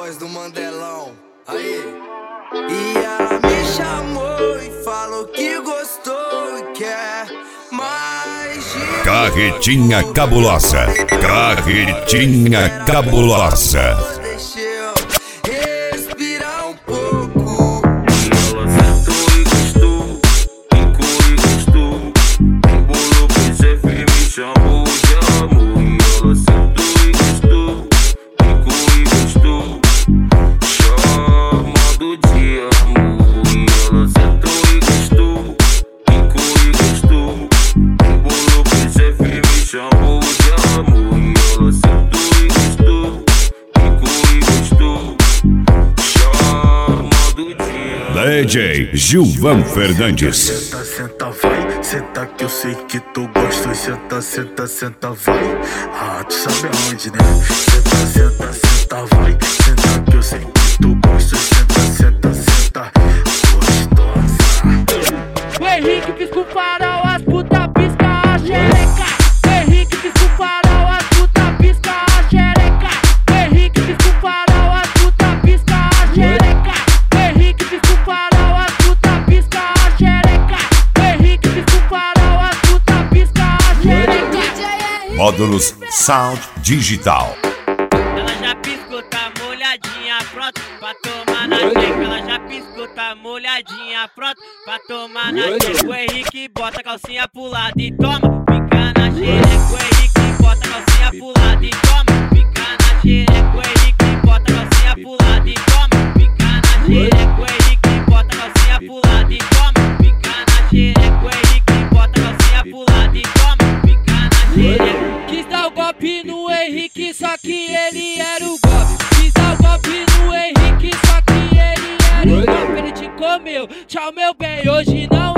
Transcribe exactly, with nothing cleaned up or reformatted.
voz do Mandelão. Aí. E ela me chamou e falou que gostou e quer mais de... Carretinha cabulosa, carretinha cabulosa. Deixa eu respirar um pouco. Ela sentou e gostou, ficou e gostou. Embolou pro chefe e me chamou de amor. E ela sentou e gostou, ficou e gostou, chamando de amor. E ela sentou e gostou, ficou e gostou. Embolou pro chefe e me chamou de amor. E ela sentou e gostou, ficou e gostou, chamando de amor. D J Gilvan Fernandes. Senta, senta, vai, senta que eu sei que tu gosta. Senta, senta, senta, vai. Ah, tu sabe aonde, né? Senta, senta, senta, vai. Senta que eu sei que tu gosta. Senta, senta, senta, gostosa. O Henrique pisca o farol, as puta pisca a xereca. O Henrique pisca o farol, as puta pisca a xereca. O Henrique pisca o farol, as puta pisca a xereca. O Henrique pisca o farol, as puta pisca a xereca. O Henrique pisca o farol, as puta pisca a xereca. Módulos Sound Digital. Ela já piscou, tá molhadinha, pronto pra tomar na jeca. Ela já piscou, tá molhadinha, pronto pra tomar na jeca. O Henrique bota a calcinha pro lado e toma, pica na xereca. O Henrique bota a calcinha pro lado e toma, pica na xereca. O Henrique bota a calcinha pro lado e toma, pica na xereca. O Henrique bota a calcinha pro lado e toma, pica na xereca. O Henrique bota a calcinha pro lado e toma, pica na xereca. Quis dar o golpe no Henrique, só que ele era o golpe. Quis dar o golpe no Henrique, só que ele era o golpe. Ele te comeu, tchau meu bem, hoje não